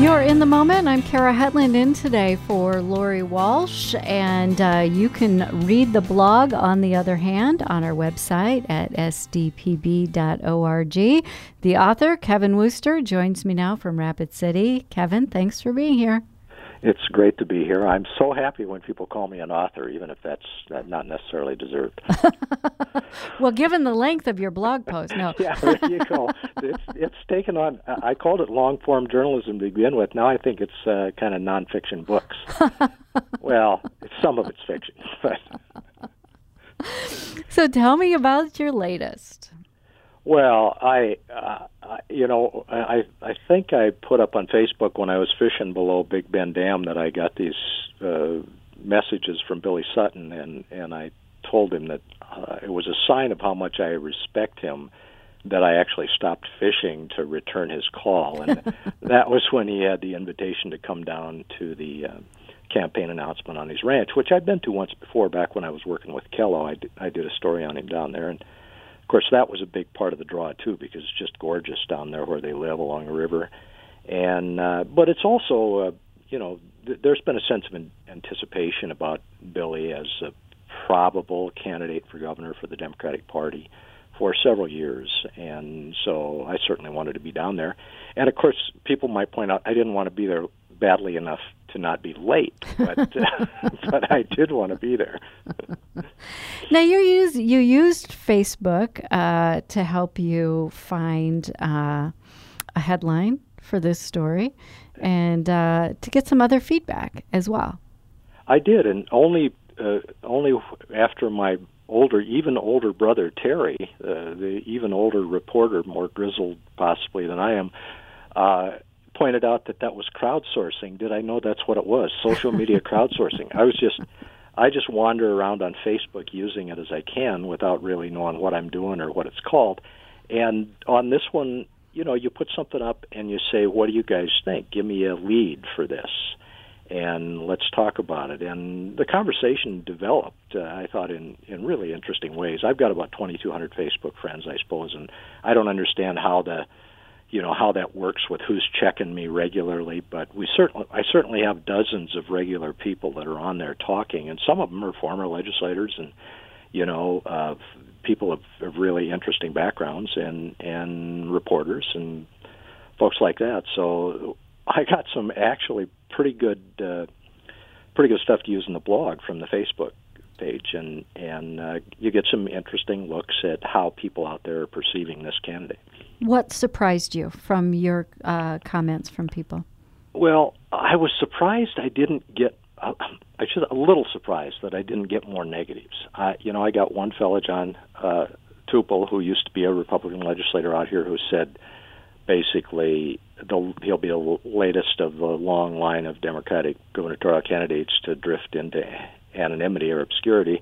You're in the moment. I'm Kara Hetland in today for Lori Walsh, and you can read the blog, on the other hand, on our website at sdpb.org. The author, Kevin Wooster, joins me now from Rapid City. Kevin, thanks for being here. It's great to be here. I'm so happy when people call me an author, even if that's not necessarily deserved. Well, given the length of your blog post, no. Yeah, there you go. It's taken on. I called it long-form journalism to begin with. Now I think it's kind of nonfiction books. Well, some of it's fiction. But. So tell me about your latest. Well, I think I put up on Facebook when I was fishing below Big Bend Dam that I got these messages from Billy Sutton, and I told him that it was a sign of how much I respect him that I actually stopped fishing to return his call, and that was when he had the invitation to come down to the campaign announcement on his ranch, which I'd been to once before back when I was working with Kello. I did a story on him down there, and of course, that was a big part of the draw, too, because it's just gorgeous down there where they live along the river. And but it's also, there's been a sense of anticipation about Billy as a probable candidate for governor for the Democratic Party for several years. And so I certainly wanted to be down there. And, of course, people might point out I didn't want to be there badly enough to not be late, but but I did want to be there. Now you used Facebook to help you find a headline for this story, and to get some other feedback as well. I did, and only after my even older brother Terry, the even older reporter, more grizzled possibly than I am, pointed out that was crowdsourcing. Did I know that's what it was? Social media crowdsourcing. I just wander around on Facebook using it as I can without really knowing what I'm doing or what it's called. And on this one, you put something up and you say, what do you guys think? Give me a lead for this, and let's talk about it. And the conversation developed, I thought, in really interesting ways. I've got about 2,200 Facebook friends, I suppose, and I don't understand how that works with who's checking me regularly, but I certainly have dozens of regular people that are on there talking, and some of them are former legislators and people of really interesting backgrounds and reporters and folks like that. So I got some actually pretty good stuff to use in the blog from the Facebook page, and you get some interesting looks at how people out there are perceiving this candidate. What surprised you from your comments from people? Well, I was surprised I didn't get. A little surprised that I didn't get more negatives. I got one fellow, John Tupel, who used to be a Republican legislator out here, who said basically he'll be the latest of the long line of Democratic gubernatorial candidates to drift into anonymity or obscurity,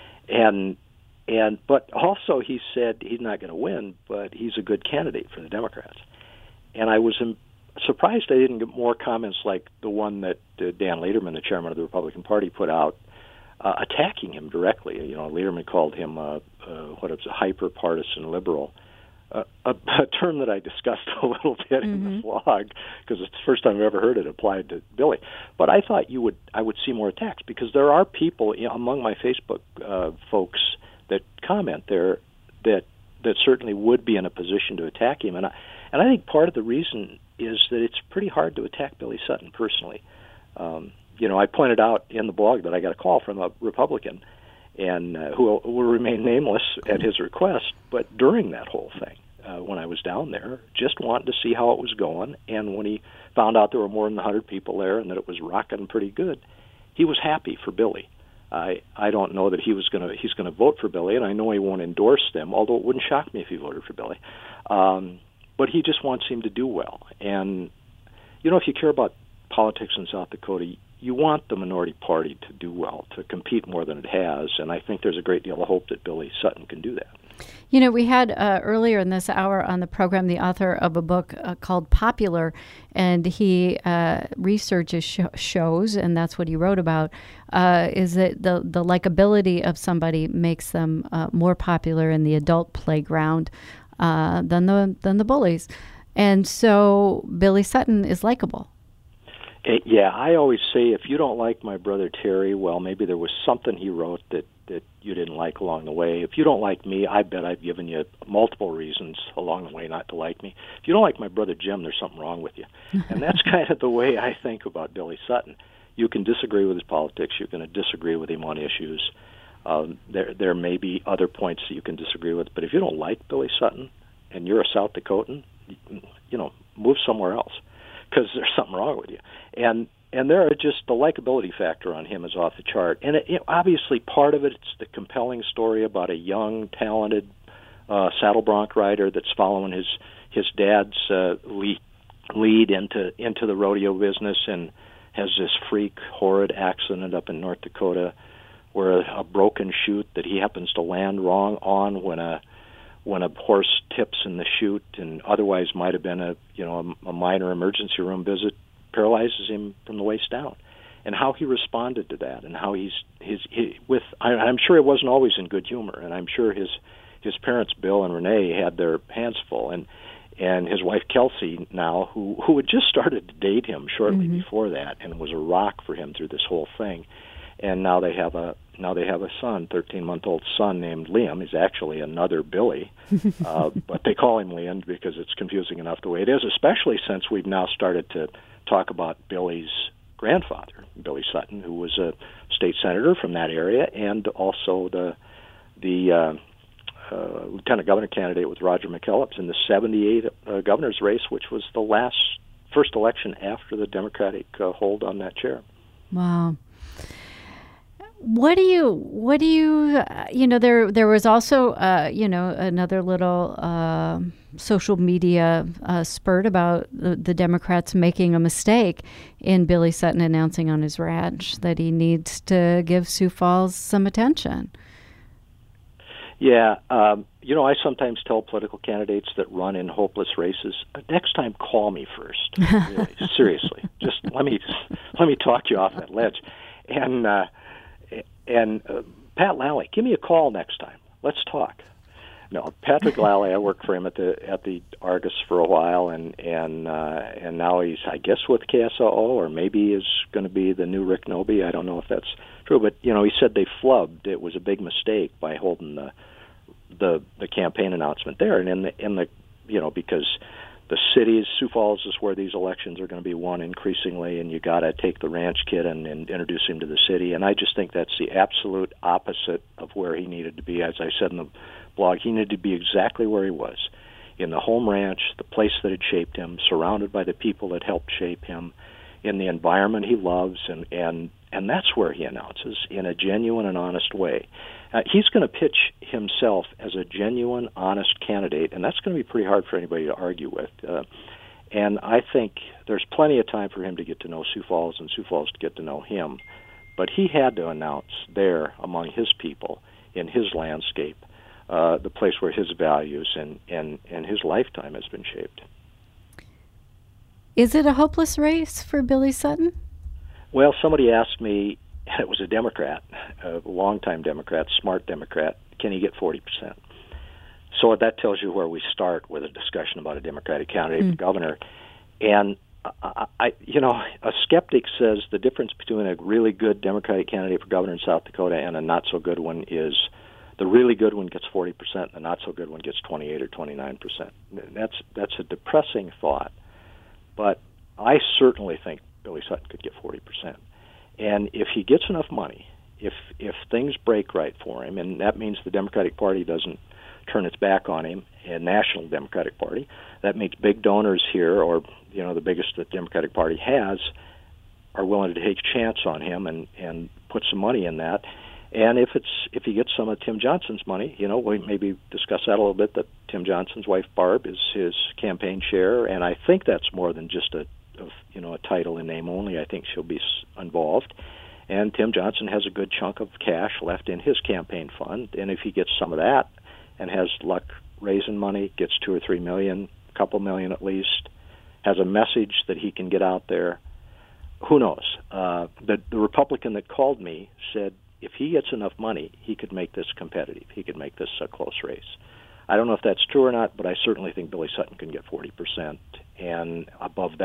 but also he said he's not going to win, but he's a good candidate for the Democrats. And I was surprised I didn't get more comments like the one that Dan Lederman, the chairman of the Republican Party, put out, attacking him directly. Lederman called him a hyper-partisan liberal, a term that I discussed a little bit in the blog because it's the first time I've ever heard it applied to Billy. But I thought I would see more attacks because there are people among my Facebook folks that comment there that certainly would be in a position to attack him, and I think part of the reason is that it's pretty hard to attack Billy Sutton personally. I pointed out in the blog that I got a call from a Republican, and who will remain nameless at his request, but during that whole thing, when I was down there, just wanted to see how it was going, and when he found out there were more than 100 people there and that it was rocking pretty good, he was happy for Billy. I don't know that he's going to vote for Billy, and I know he won't endorse them, although it wouldn't shock me if he voted for Billy. But he just wants him to do well. And, if you care about politics in South Dakota, you want the minority party to do well, to compete more than it has, and I think there's a great deal of hope that Billy Sutton can do that. We had earlier in this hour on the program the author of a book called Popular, and he researches shows, and that's what he wrote about, is that the likability of somebody makes them more popular in the adult playground than the bullies. And so Billy Sutton is likable. Yeah, I always say if you don't like my brother Terry, well, maybe there was something he wrote that you didn't like along the way. If you don't like me, I bet I've given you multiple reasons along the way not to like me. If you don't like my brother Jim, there's something wrong with you. And that's kind of the way I think about Billy Sutton. You can disagree with his politics. You can disagree with him on issues. There may be other points that you can disagree with, but if you don't like Billy Sutton and you're a South Dakotan, move somewhere else because there's something wrong with you. And there are just the likability factor on him is off the chart. And obviously part of it's the compelling story about a young, talented saddle bronc rider that's following his dad's lead into the rodeo business and has this freak, horrid accident up in North Dakota where a broken chute that he happens to land wrong on when a horse tips in the chute and otherwise might have been a minor emergency room visit, paralyzes him from the waist down, and how he responded to that, and how I'm sure it wasn't always in good humor, and I'm sure his parents Bill and Renee had their hands full, and his wife Kelsey now, who had just started to date him shortly before that, and was a rock for him through this whole thing, and now they have a son, 13-month-old son named Liam. He's actually another Billy, but they call him Liam because it's confusing enough the way it is, especially since we've now started to talk about Billy's grandfather, Billy Sutton, who was a state senator from that area, and also the lieutenant governor candidate with Roger McKellips in the '78 governor's race, which was the first election after the Democratic hold on that chair. Wow. What do you there was also another little social media spurt about the Democrats making a mistake in Billy Sutton announcing on his ranch that he needs to give Sioux Falls some attention. Yeah, I sometimes tell political candidates that run in hopeless races, next time call me first. Really, seriously, just let me talk you off that ledge, and Pat Lally, give me a call next time. Let's talk. No, Patrick Lally, I worked for him at the Argus for a while, and now he's, I guess, with KSOO, or maybe is going to be the new Rick Noby. I don't know if that's true, but he said they flubbed. It was a big mistake by holding the campaign announcement there, and in the because the cities, Sioux Falls is where these elections are going to be won increasingly, and you got to take the ranch kid and introduce him to the city. And I just think that's the absolute opposite of where he needed to be. As I said in the blog, he needed to be exactly where he was, in the home ranch, the place that had shaped him, surrounded by the people that helped shape him, in the environment he loves, and that's where he announces in a genuine and honest way. He's going to pitch himself as a genuine, honest candidate, and that's going to be pretty hard for anybody to argue with. And I think there's plenty of time for him to get to know Sioux Falls and Sioux Falls to get to know him. But he had to announce there among his people, in his landscape, the place where his values and his lifetime has been shaped. Is it a hopeless race for Billy Sutton? Well, somebody asked me, and it was a Democrat, a longtime Democrat, smart Democrat, can he get 40%? So that tells you where we start with a discussion about a Democratic candidate for governor. And a skeptic says the difference between a really good Democratic candidate for governor in South Dakota and a not so good one is the really good one gets 40%, and the not so good one gets 28 or 29%. That's a depressing thought, but I certainly think Billy Sutton could get 40%. And if he gets enough money, if things break right for him, and that means the Democratic Party doesn't turn its back on him, and National Democratic Party, that means big donors here, or the biggest the Democratic Party has, are willing to take a chance on him and put some money in that. And if he gets some of Tim Johnson's money, we maybe discuss that a little bit, that Tim Johnson's wife Barb is his campaign chair, and I think that's more than just a title in name only. I think she'll be involved. And Tim Johnson has a good chunk of cash left in his campaign fund, and if he gets some of that and has luck raising money, gets $2 or $3 million, a couple million at least, has a message that he can get out there, who knows? The Republican that called me said if he gets enough money, he could make this competitive. He could make this a close race. I don't know if that's true or not, but I certainly think Billy Sutton can get 40%, and above that,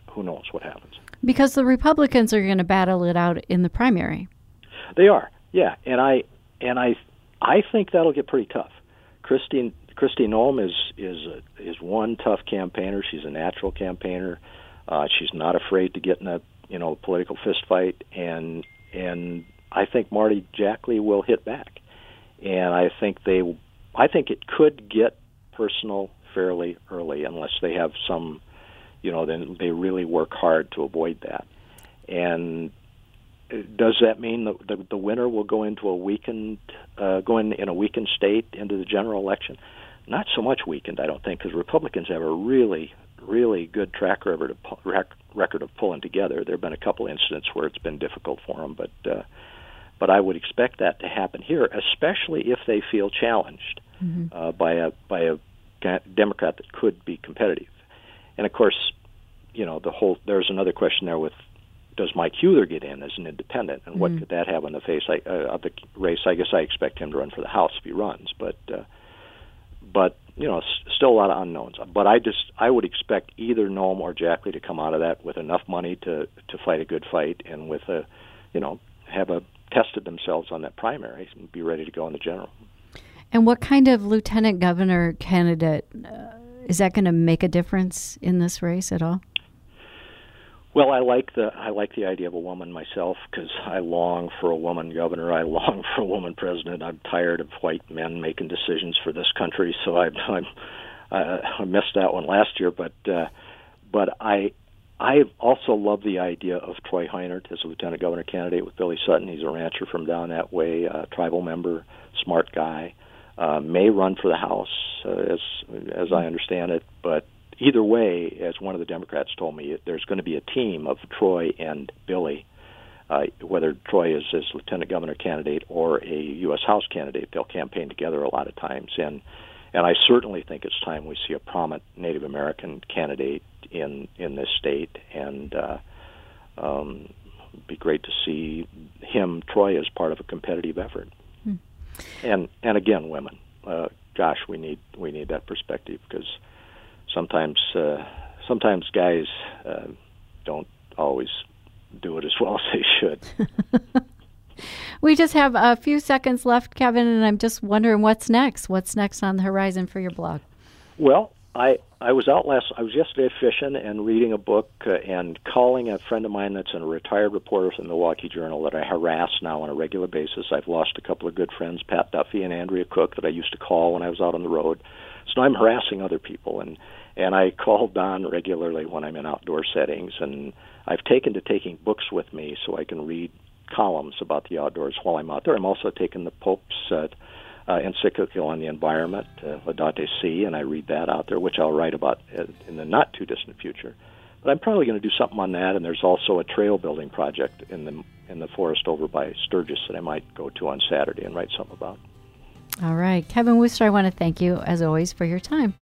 who knows what happens. Because the Republicans are going to battle it out in the primary. They are, yeah, and I think that'll get pretty tough. Kristi Noem is one tough campaigner. She's a natural campaigner. She's not afraid to get in a political fist fight, and I think Marty Jackley will hit back, and I think it could get personal fairly early unless they have some, then they really work hard to avoid that. And does that mean the winner will go into a weakened state into the general election? Not so much weakened, I don't think, because Republicans have a really, really good track record of pulling together. There have been a couple incidents where it's been difficult for them, but I would expect that to happen here, especially if they feel challenged by a Democrat that could be competitive. And of course, there's another question there with, does Mike Huether get in as an independent, and what could that have on the face of the race? I guess I expect him to run for the House if he runs, but still a lot of unknowns. But I would expect either Noem or Jackley to come out of that with enough money to fight a good fight, and with have tested themselves on that primary and be ready to go in the general. And what kind of lieutenant governor candidate is that going to make a difference in this race at all? Well, I like the idea of a woman myself, because I long for a woman governor. I long for a woman president. I'm tired of white men making decisions for this country, so I missed that one last year. But I also love the idea of Troy Heinert as a lieutenant governor candidate with Billy Sutton. He's a rancher from down that way, a tribal member, smart guy, may run for the House, as I understand it, but. Either way, as one of the Democrats told me, there's going to be a team of Troy and Billy, whether Troy is as lieutenant governor candidate or a U.S. House candidate. They'll campaign together a lot of times, and I certainly think it's time we see a prominent Native American candidate in this state, and it'd be great to see Troy, as part of a competitive effort. And again, women. Gosh, we need that perspective, because sometimes guys don't always do it as well as they should. We just have a few seconds left, Kevin, and I'm just wondering what's next. What's next on the horizon for your blog? Well, I was yesterday fishing and reading a book and calling a friend of mine that's a retired reporter from the Milwaukee Journal that I harass now on a regular basis. I've lost a couple of good friends, Pat Duffy and Andrea Cook, that I used to call when I was out on the road. So I'm harassing other people, and I call Don regularly when I'm in outdoor settings, and I've taken to taking books with me so I can read columns about the outdoors while I'm out there. I'm also taking the Pope's encyclical on the environment, Laudate Si, and I read that out there, which I'll write about in the not-too-distant future. But I'm probably going to do something on that, and there's also a trail-building project in the forest over by Sturgis that I might go to on Saturday and write something about. All right. Kevin Wooster, I want to thank you, as always, for your time.